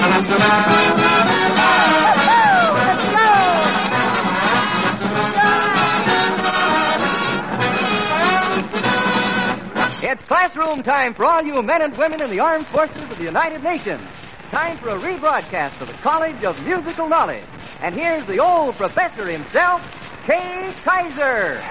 It's classroom time for all you men and women in the armed forces of the United Nations. Time for a rebroadcast of the College of Musical Knowledge. And here's the old professor himself, Kay Kaiser.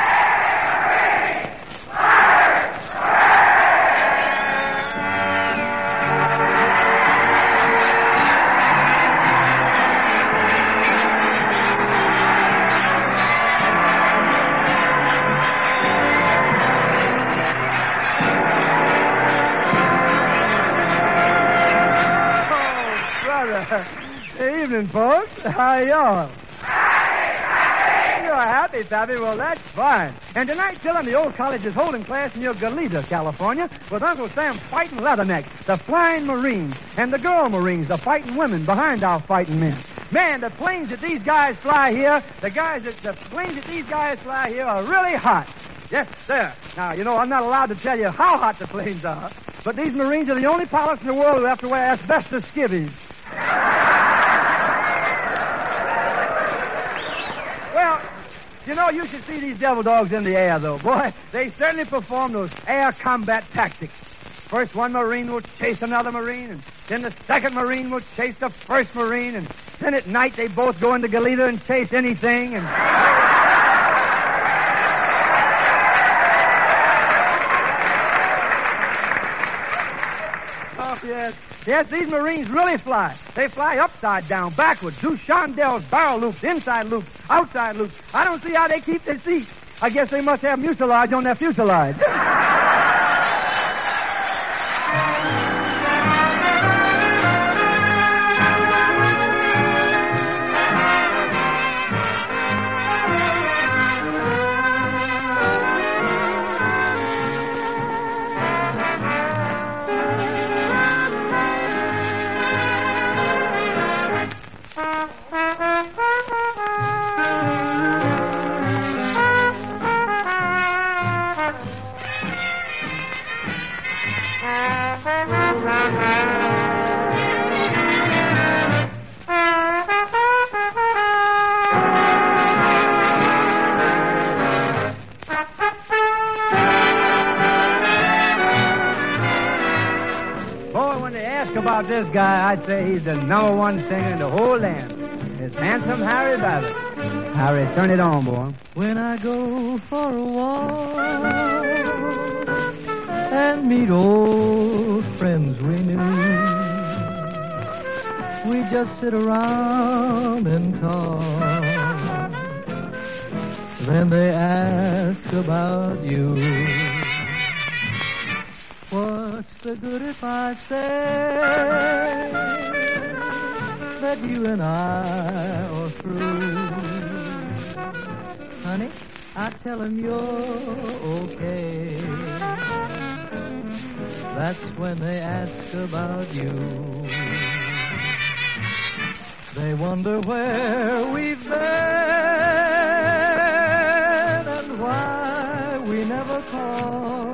Evening, folks. How are y'all? You're happy, Pappy? Well, that's fine. And tonight, Dillon, the old college is holding class near Goleta, California, with Uncle Sam fighting Leatherneck, the flying Marines, and the girl Marines, the fighting women behind our fighting men. Man, the planes that these guys fly here, the planes that these guys fly here are really hot. Yes, sir. Now, you know, I'm not allowed to tell you how hot the planes are, but these Marines are the only pilots in the world who have to wear asbestos skivvies. Well, you know, you should see these devil dogs in the air, though. Boy, they certainly perform those air combat tactics. First one Marine will chase another Marine, and then the second Marine will chase the first Marine, and then at night they both go into Goleta and chase anything, and... Oh, yes. Yes, these Marines really fly. They fly upside down, backwards, do chandelles, barrel loops, inside loops, outside loops. I don't see how they keep their seats. I guess they must have mucilage on their fuselage. About this guy, I'd say he's the number one singer in the whole land. It's handsome Harry Babbitt. Harry, turn it on, boy. When I go for a walk and meet old friends we knew, we just sit around and talk. Then they ask about you. What's the good if I say that you and I are through? Honey, I tell them you're okay. That's when they ask about you. They wonder where we've been and why we never call.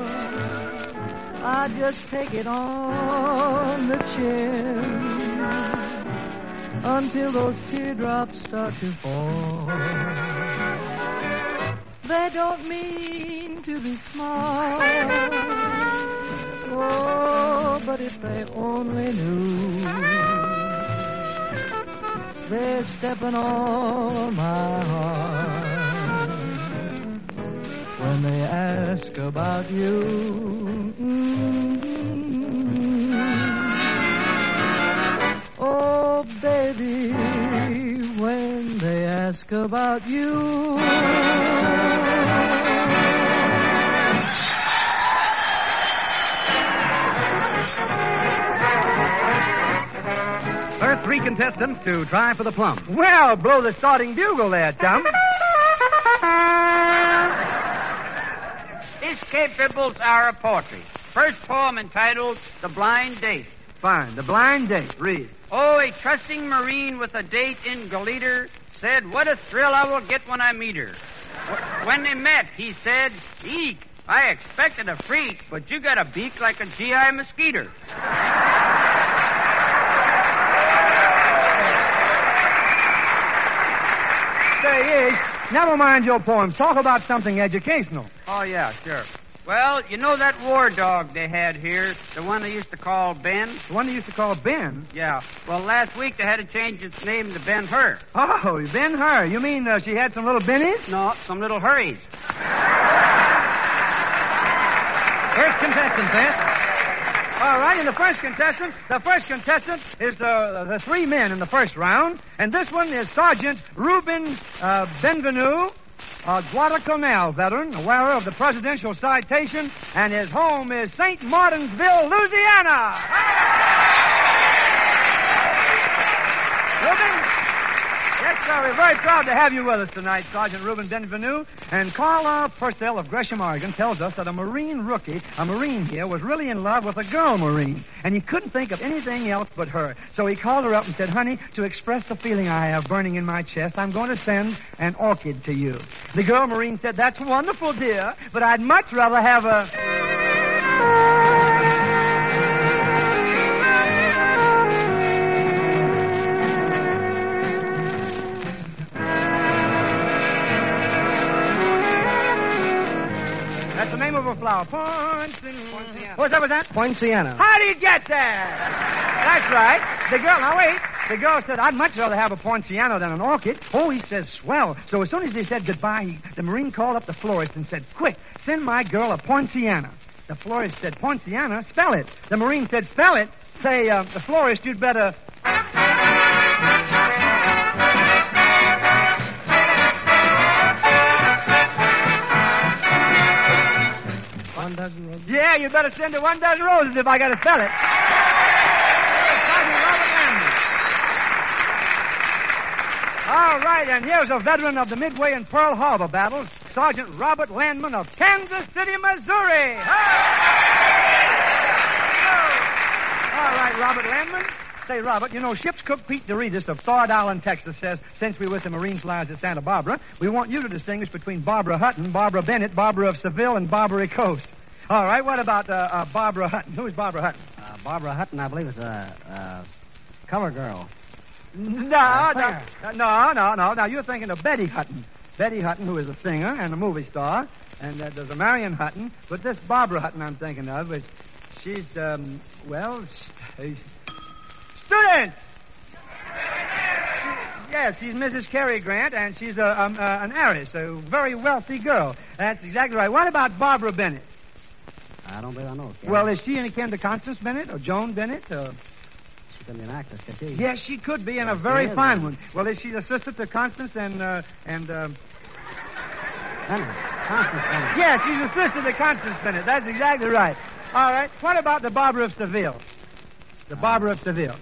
I just take it on the chin until those teardrops start to fall. They don't mean to be smart. Oh, but if they only knew, they're stepping on my heart when they ask about you. Oh, baby, when they ask about you. There are 3 contestants to try for the plum. Well, blow the starting bugle there, chum. This captables are a poetry. First poem entitled The Blind Date. Fine. The Blind Date. Read. Oh, a trusting Marine with a date in Goleta said, what a thrill I will get when I meet her. When they met, he said, eek, I expected a freak, but you got a beak like a GI mosquito. never mind your poems. Talk about something educational. Oh, yeah, sure. Well, you know that war dog they had here, the one they used to call Ben? The one they used to call Ben? Yeah. Well, last week they had to change its name to Ben-Hur. Oh, Ben-Hur. You mean she had some little bennies? No, some little hurries. First contestant, Pat. All right, and the first contestant is the three men in the first round, and this one is Sergeant Reuben Benvenu, a Guadalcanal veteran, a wearer of the presidential citation, and his home is St. Martinsville, Louisiana. Reuben? Yes, sir. We're very proud to have you with us tonight, Sergeant Reuben Benvenu. And Carla Purcell of Gresham, Oregon, tells us that a Marine rookie, a Marine here, was really in love with a girl Marine, and he couldn't think of anything else but her. So he called her up and said, honey, to express the feeling I have burning in my chest, I'm going to send an orchid to you. The girl Marine said, that's wonderful, dear, but I'd much rather have a... That's the name of a flower. Poinciana. What's up with that? Poinciana. How do you get there? That's right. The girl, now wait. The girl said, I'd much rather have a poinciana than an orchid. Oh, he says, swell. So as soon as they said goodbye, the Marine called up the florist and said, quick, send my girl a poinciana. The florist said, poinciana? Spell it. The Marine said, spell it. Say, the florist, you'd better... One dozen roses. Yeah, you better send her 1 dozen roses if I got to spell it. Sergeant Robert Landman. All right, and here's a veteran of the Midway and Pearl Harbor battles, Sergeant Robert Landman of Kansas City, Missouri. All right, Robert Landman. Say, Robert, you know, ship's cook Pete DeRitas of Thord Island, Texas, says, since we were with the Marine flyers at Santa Barbara, we want you to distinguish between Barbara Hutton, Barbara Bennett, Barbara of Seville, and Barbary Coast. All right, what about Barbara Hutton? Who's Barbara Hutton? Barbara Hutton, I believe, is a cover girl. No. Now, you're thinking of Betty Hutton. Betty Hutton, who is a singer and a movie star, and there's a Marion Hutton, but this Barbara Hutton I'm thinking of, she's, students! Yes, she's Mrs. Cary Grant, and she's an heiress, a very wealthy girl. That's exactly right. What about Barbara Bennett? I don't believe I know. Gary. Well, is she any kin to Constance Bennett or Joan Bennett? She could be an actress, could she? Yes, she could be, and a very fine one. Well, is she the sister to Constance and Bennett. Constance Bennett. Yes, she's a sister to Constance Bennett. That's exactly right. All right. What about the Barbara of Seville? The Barbara of Seville.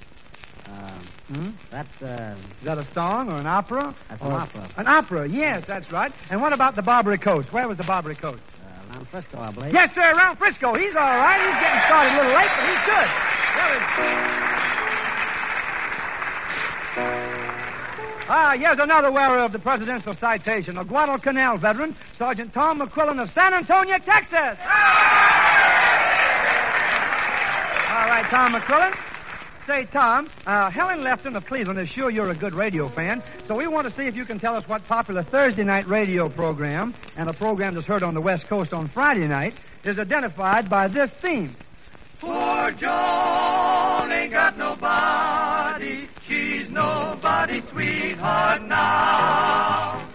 That's, Is that a song or an opera? That's an opera. An opera, yes, that's right. And what about the Barbary Coast? Where was the Barbary Coast? around Frisco, I believe. Yes, sir, around Frisco. He's all right. He's getting started a little late, but he's good. Here's another wearer of the presidential citation, a Guadalcanal veteran, Sergeant Tom McQuillan of San Antonio, Texas. All right, Tom McQuillan. Say, Tom, Helen Lefton of Cleveland is sure you're a good radio fan, so we want to see if you can tell us what popular Thursday night radio program, and a program that's heard on the West Coast on Friday night, is identified by this theme. Poor Joan ain't got nobody. She's nobody's sweetheart now.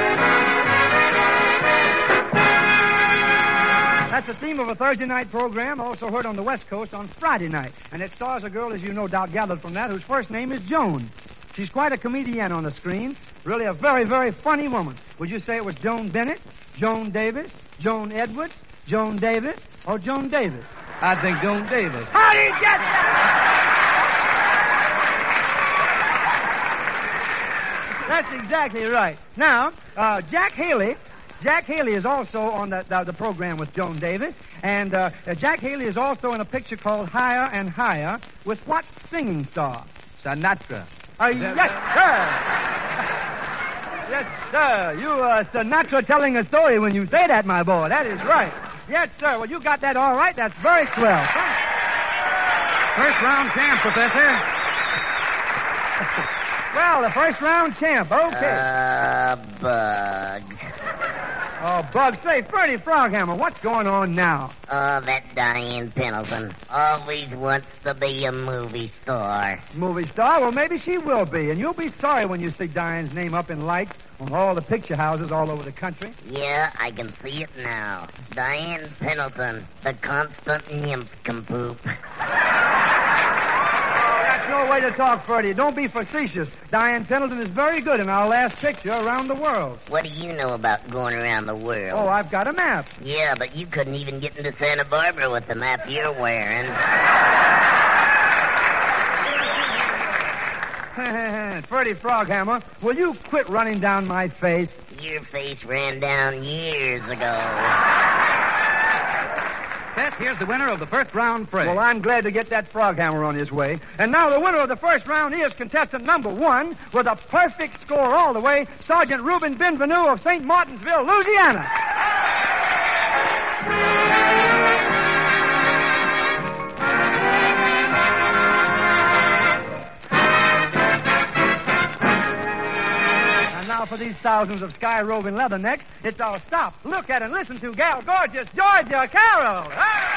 That's the theme of a Thursday night program, also heard on the West Coast on Friday night. And it stars a girl, as you no doubt gathered from that, whose first name is Joan. She's quite a comedian on the screen. Really a very, very funny woman. Would you say it was Joan Bennett, Joan Davis, Joan Edwards, Joan Davis, or Joan Davis? I think Joan Davis. How do you get that? That's exactly right. Now, Jack Haley is also on the program with Joan Davis, and Jack Haley is also in a picture called Higher and Higher with what singing star? Sinatra. Yes, sir. Yes, sir. You Sinatra telling a story when you say that, my boy. That is right. Yes, sir. Well, you got that all right. That's very swell. First round champ, Professor. Well, the first round champ. Okay. Bug. Oh, Bug, say, Ferdy Froghammer, what's going on now? Oh, that Diane Pendleton always wants to be a movie star. Movie star? Well, maybe she will be, and you'll be sorry when you see Diane's name up in lights on all the picture houses all over the country. Yeah, I can see it now. Diane Pendleton, the constant nymph poop. That's no way to talk, Ferdy. Don't be facetious. Diane Pendleton is very good in our last picture, Around the World. What do you know about going around the world? Oh, I've got a map. Yeah, but you couldn't even get into Santa Barbara with the map you're wearing. Ferdy Froghammer, will you quit running down my face? Your face ran down years ago. Seth, here's the winner of the first round fray. Well, I'm glad to get that Froghammer on his way. And now the winner of the first round is contestant number 1 with a perfect score all the way, Sergeant Reuben Benvenu of St. Martinsville, Louisiana. And now for these thousands of sky-roving leathernecks, it's our stop, look at, and listen to Gal Gorgeous Georgia Carroll.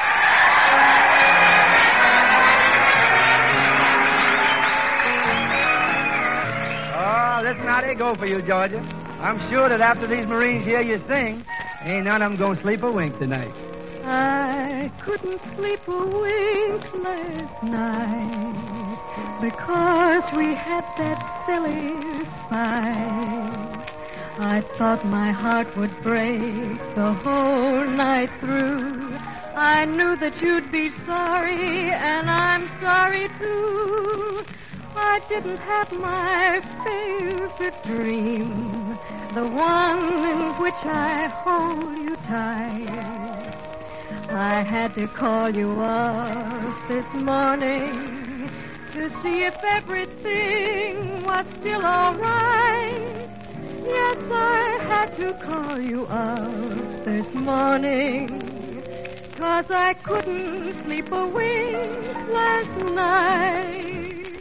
Oh, listen how they go for you, Georgia. I'm sure that after these Marines hear you sing, ain't none of them gonna sleep a wink tonight. I couldn't sleep a wink last night because we had that silly fight. I thought my heart would break the whole night through. I knew that you'd be sorry, and I'm sorry too. I didn't have my favorite dream, the one in which I hold you tight. I had to call you up this morning to see if everything was still all right. Yes, I had to call you up this morning, 'cause I couldn't sleep a wink last night.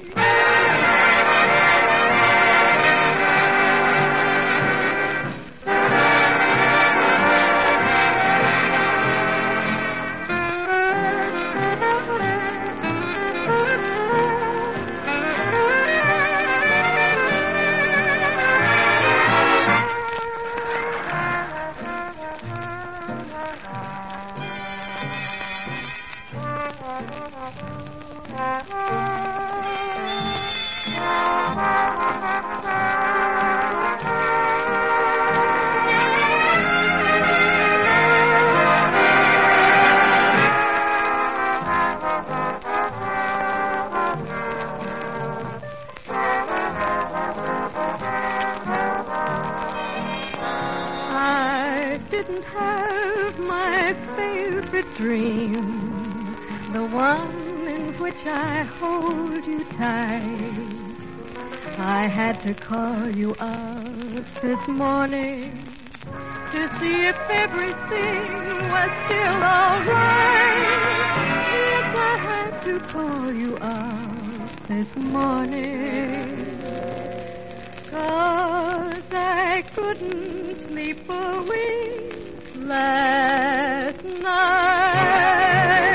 Didn't have my favorite dream, the one in which I hold you tight. I had to call you up this morning to see if everything was still all right. Yes, I had to call you up this morning, 'cause I couldn't sleep a wink last night.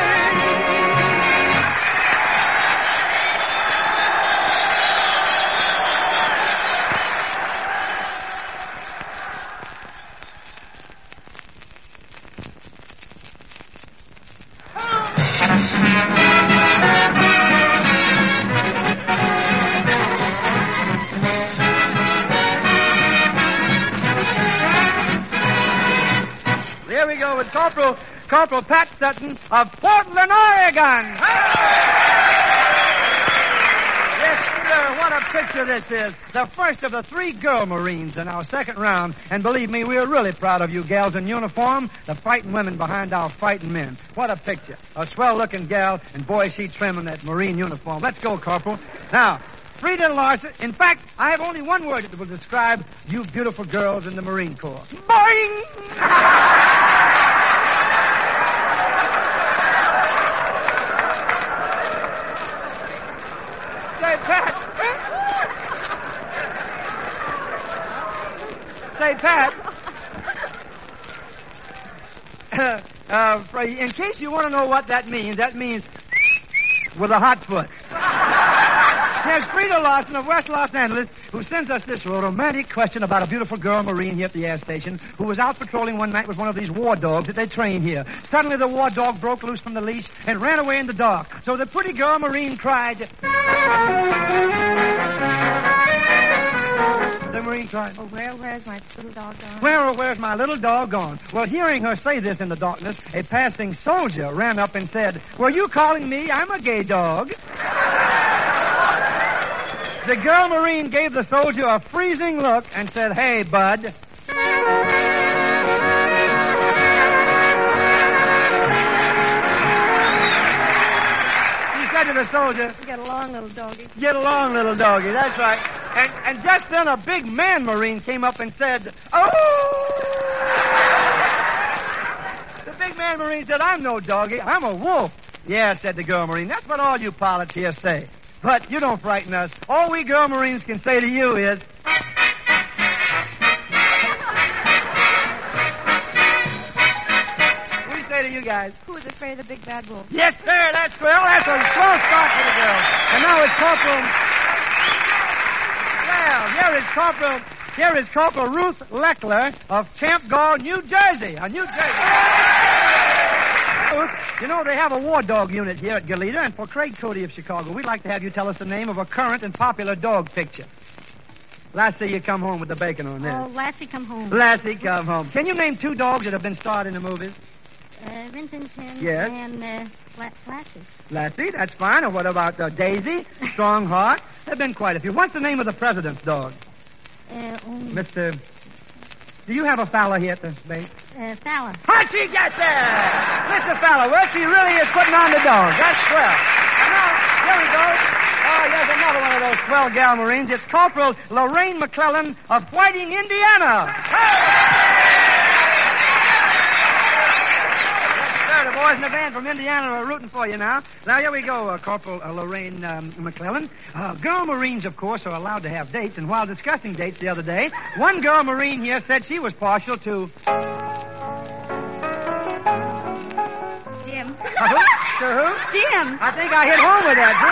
Here we go with Corporal Pat Sutton of Portland, Oregon. Yes, sir, what a picture this is. The first of the 3 girl Marines in our second round. And believe me, we're really proud of you gals in uniform, the fighting women behind our fighting men. What a picture. A swell-looking gal, and boy, she trim in that Marine uniform. Let's go, Corporal. Now, Frida Larson. In fact, I have only one word that will describe you beautiful girls in the Marine Corps. Boing! Say, Pat, say, Pat. In case you want to know what that means with a hot foot. Here's Frida Lawson of West Los Angeles, who sends us this romantic question about a beautiful girl Marine here at the air station who was out patrolling one night with one of these war dogs that they train here. Suddenly the war dog broke loose from the leash and ran away in the dark. So the pretty girl Marine cried. The Marine cried. Oh, where's my little dog gone? Where's my little dog gone? Well, hearing her say this in the darkness, a passing soldier ran up and said, "Were you calling me? I'm a gay dog." The girl Marine gave the soldier a freezing look and said, "Hey, bud." He said to the soldier, Get along, little doggy. "Get along, little doggy." That's right. And just then a big man Marine came up and said, "Oh!" The big man Marine said, "I'm no doggy. I'm a wolf." "Yeah," said the girl Marine. "That's what all you pilots here say. But you don't frighten us. All we girl Marines can say to you is..." What do you say to you guys? Who is afraid of the big bad wolf? Yes, sir. That's Quill. That's a slow start for the girls. And now it's Corporal... Well, here is Corporal Ruth Leckler of Camp Gall, New Jersey. New Jersey. You know, they have a war dog unit here at Goleta, and for Craig Cody of Chicago, we'd like to have you tell us the name of a current and popular dog picture. Lassie, you come home with the bacon on there. Oh, Lassie, come home. Lassie, come home. Can you name 2 dogs that have been starred in the movies? Rin Tin Tin Yes. and Lassie. Lassie, that's fine. And what about Daisy, Strongheart? There have been quite a few. What's the name of the president's dog? Mr. Do you have a Fowler here at the base? Fowler. How'd she get there? Mr. Fowler, well, she really is putting on the dog. That's swell. And now, here we go. Oh, here's another one of those swell gal Marines. It's Corporal Lorraine McClellan of Whiting, Indiana. The boys in the band from Indiana are rooting for you now. Now, here we go, Corporal Lorraine McClellan. Girl Marines, of course, are allowed to have dates, and while discussing dates the other day, one girl Marine here said she was partial to... Jim. Who? To who? Jim. I think I hit home with that,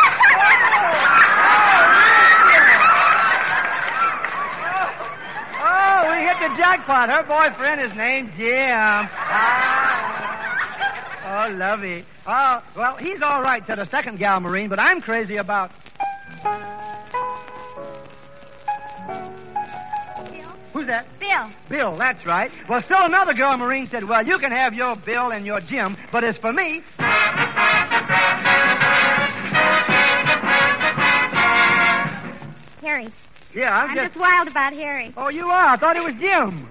too. Oh, we hit the jackpot. Her boyfriend is named Jim. Oh, lovey. Oh, well, he's all right to the second gal Marine, but I'm crazy about... Bill. Who's that? Bill. Bill, that's right. Well, still another girl Marine said, "Well, you can have your Bill and your Jim, but as for me..." Harry. Yeah, I'm just wild about Harry. Oh, you are? I thought it was Jim.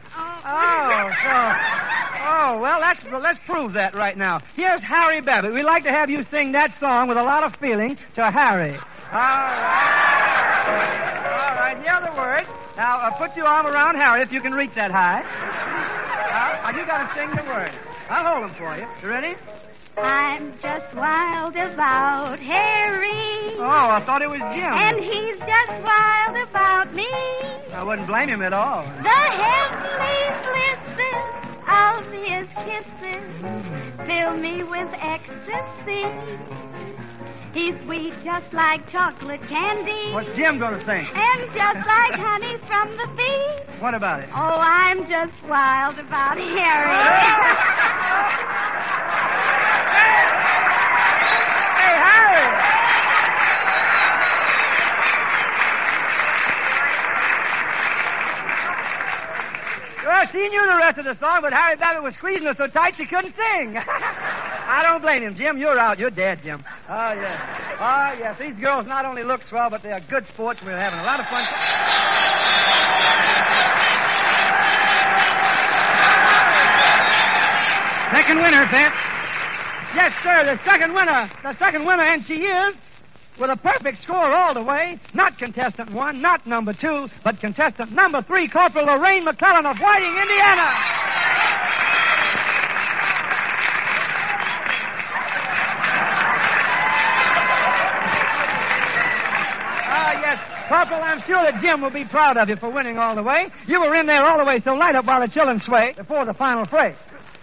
Oh, well, let's prove that right now. Here's Harry Babbitt. We'd like to have you sing that song with a lot of feeling to Harry. All right, here are the words. Now, put your arm around Harry if you can reach that high. Now, you got to sing the words. I'll hold them for you. You ready? I'm just wild about Harry. Oh, I thought it was Jim. And he's just wild about me. I wouldn't blame him at all. The heavenly blisses of his kisses fill me with ecstasy. He's sweet just like chocolate candy. What's Jim going to sing? And just like honey from the bee. What about it? Oh, I'm just wild about Harry. Hey, Harry! Well, she knew the rest of the song, but Harry Babbitt was squeezing her so tight she couldn't sing. I don't blame him, Jim. You're out. You're dead, Jim. Oh, yes. Oh, yes. These girls not only look swell, but they are good sports. We're having a lot of fun. Second winner, Pat. Yes, sir, the second winner. The second winner, and she is, with a perfect score all the way, not contestant 1, not number 2, but contestant number 3, Corporal Lorraine McClellan of Whiting, Indiana. Yes, Corporal, I'm sure that Jim will be proud of you for winning all the way. You were in there all the way, so light up while the children sway before the final fray.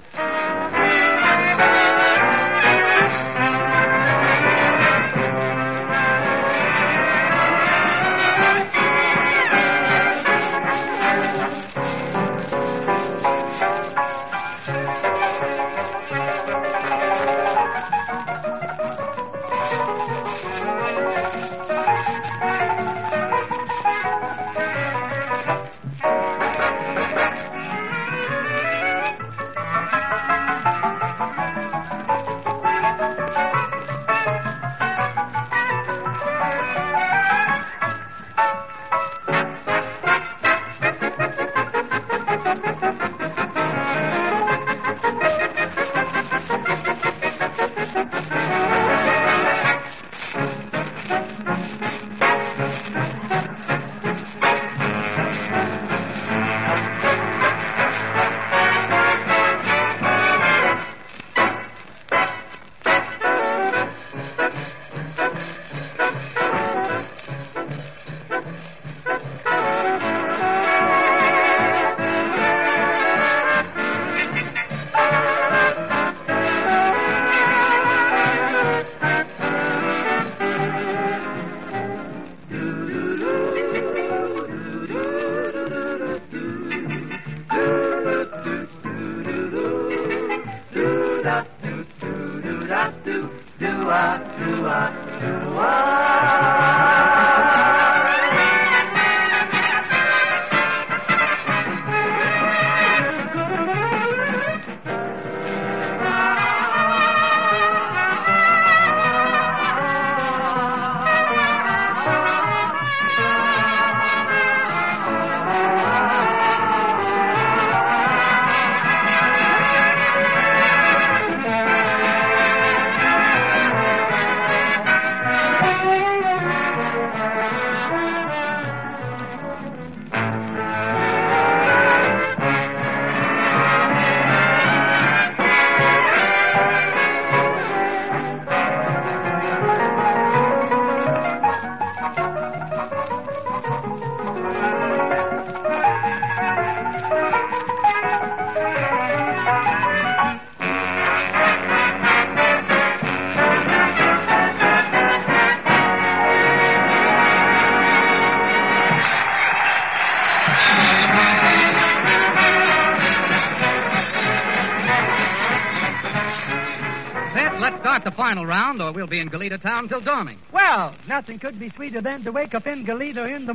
Let's start the final round, or we'll be in Goleta town till dawning. Well, nothing could be sweeter than to wake up in Goleta in the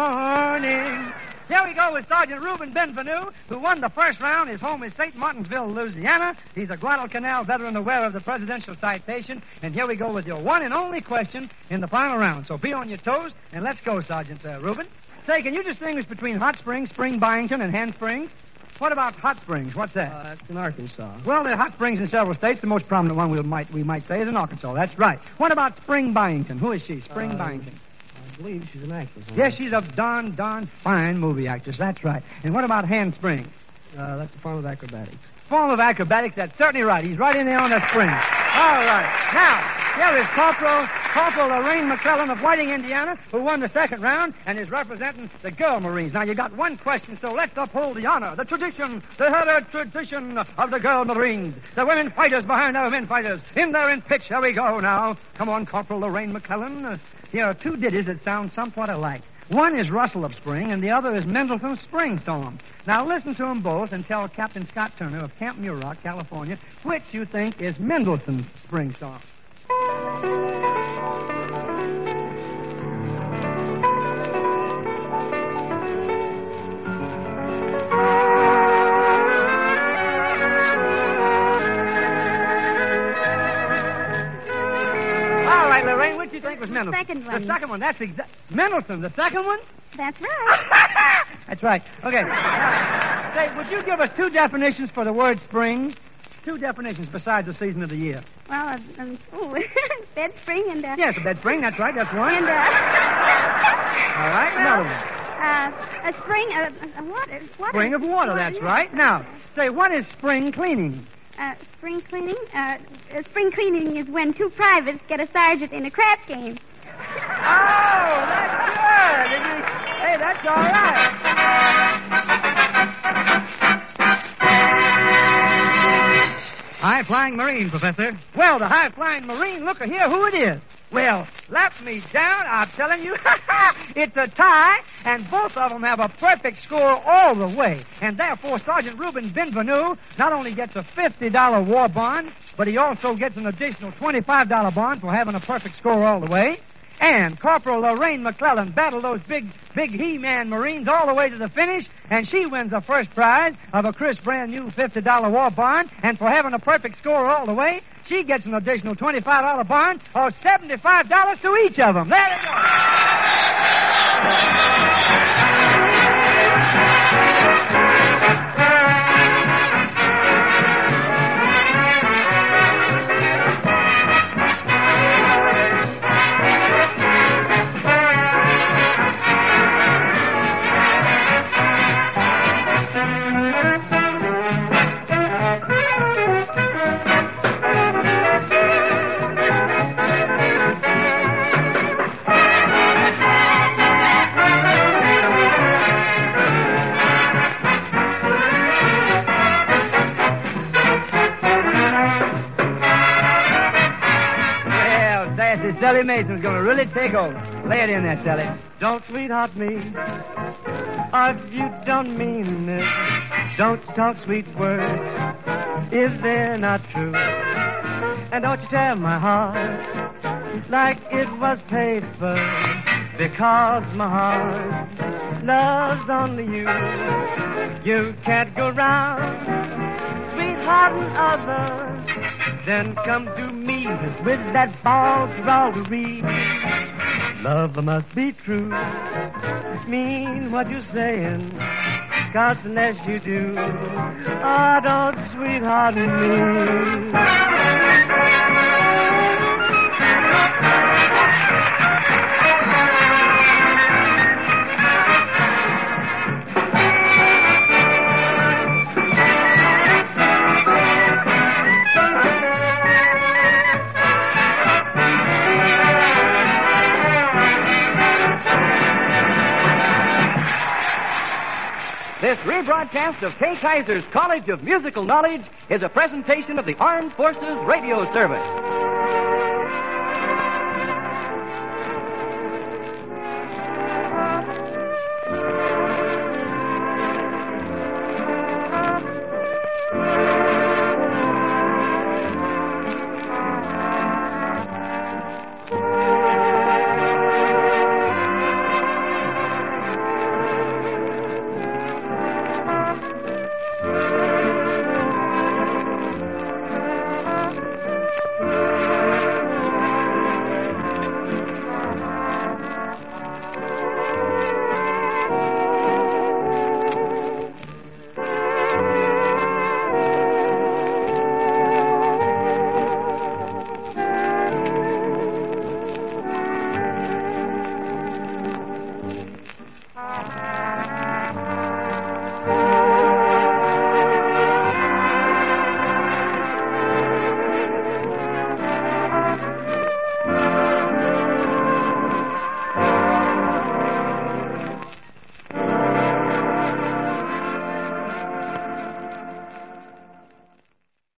morning. Here we go with Sergeant Reuben Benvenue, who won the first round. His home is St. Martinsville, Louisiana. He's a Guadalcanal veteran aware of the presidential citation. And here we go with your one and only question in the final round. So be on your toes, and let's go, Sergeant Reuben. Say, can you distinguish between Hot Springs, Spring Byington, and Hand Springs? What about Hot Springs? What's that? That's in Arkansas. Well, there are hot springs in several states. The most prominent one we might say is in Arkansas. That's right. What about Spring Byington? Who is she? Spring Byington. I believe she's an actress. Yes, she's a darn fine movie actress. That's right. And what about Hand Springs? That's the form of acrobatics. Form of acrobatics, that's certainly right. He's right in there on the spring. All right. Now, here is Corporal Lorraine McClellan of Whiting, Indiana, who won the second round and is representing the Girl Marines. Now, you got one question, so let's uphold the honor, the tradition, the heritage tradition of the Girl Marines. The women fighters behind our men fighters. In there in pitch, here we go now. Come on, Corporal Lorraine McClellan. Here are two ditties that sound somewhat alike. One is Rustle of Spring, and the other is Mendelssohn's Spring Song. Now, listen to them both and tell Captain Scott Turner of Camp Muroc, California, which you think is Mendelssohn's Spring Song. Lorraine, what do you think was Mendelssohn? The second one. The second one. That's Mendelssohn. The second one? That's right. That's right. Okay. Now, say, would you give us two definitions for the word spring? Two definitions besides the season of the year. Well, bed spring and... Yes, a bed spring. That's right. That's one. And, all right, another one. A spring of water. Spring of water, that's right. Now, say, what is spring cleaning? Spring cleaning? Spring cleaning is when two privates get a sergeant in a crap game. Oh, that's good. That's all right. High-flying Marine, Professor. Well, the high-flying Marine, look here who it is. Well, slap me down, I'm telling you. It's a tie, and both of them have a perfect score all the way. And therefore, Sergeant Reuben Benvenu not only gets a $50 war bond, but he also gets an additional $25 bond for having a perfect score all the way. And Corporal Lorraine McClellan battled those big He-Man Marines all the way to the finish, and she wins the first prize of a crisp brand new $50 war bond. And for having a perfect score all the way, she gets an additional $25 bond of $75 to each of them. There you go. Sally Mason's going to really take over. Lay it in there, Sally. Don't sweetheart me, if you don't mean it. Don't talk sweet words if they're not true. And don't you tear my heart like it was paper, because my heart loves only you. You can't go round sweethearting others, then come to me with that false drollery. Love must be true. Mean what you're saying, 'cause unless you do, don't sweetheart me. This rebroadcast of Kay Kaiser's College of Musical Knowledge is a presentation of the Armed Forces Radio Service.